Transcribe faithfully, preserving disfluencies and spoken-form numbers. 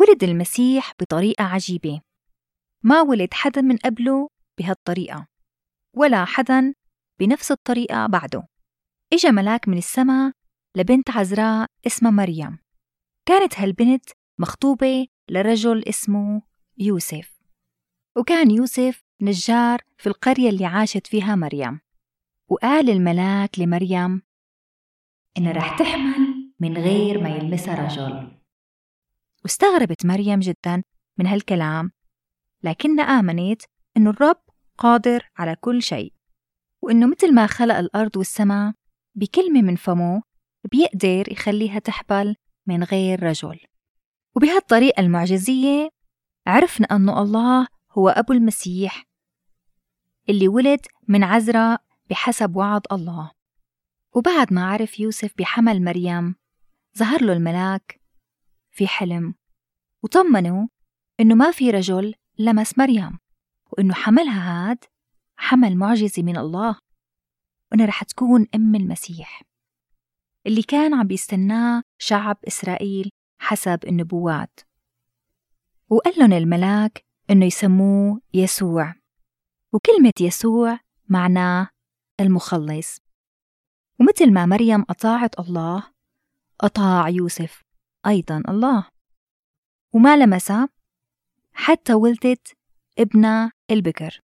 ولد المسيح بطريقة عجيبة، ما ولد حدا من قبله بهالطريقة ولا حدا بنفس الطريقة بعده. إجا ملاك من السماء لبنت عذراء اسمها مريم. كانت هالبنت مخطوبة لرجل اسمه يوسف، وكان يوسف نجار في القرية اللي عاشت فيها مريم. وقال الملاك لمريم إن رح تحمل من غير ما يلمسها رجل. واستغربت مريم جدا من هالكلام، لكنها آمنت إنه الرب قادر على كل شيء، وإنه مثل ما خلق الأرض والسماء بكلمة من فمه بيقدر يخليها تحبل من غير رجل. وبهالطريقة المعجزية عرفنا أنه الله هو أبو المسيح اللي ولد من عذراء بحسب وعد الله. وبعد ما عرف يوسف بحمل مريم، ظهر له الملاك في حلم وطمنه إنه ما في رجل لمس مريم، وإنه حملها هاد حمل معجزي من الله، وإنها رح تكون أم المسيح اللي كان عم بيستناه شعب إسرائيل حسب النبوات. وقال لهم الملاك إنه يسموه يسوع، وكلمة يسوع معناه المخلص. ومثل ما مريم أطاعت الله، أطاع يوسف أيضا الله، وما لمسها حتى ولدت ابنها البكر.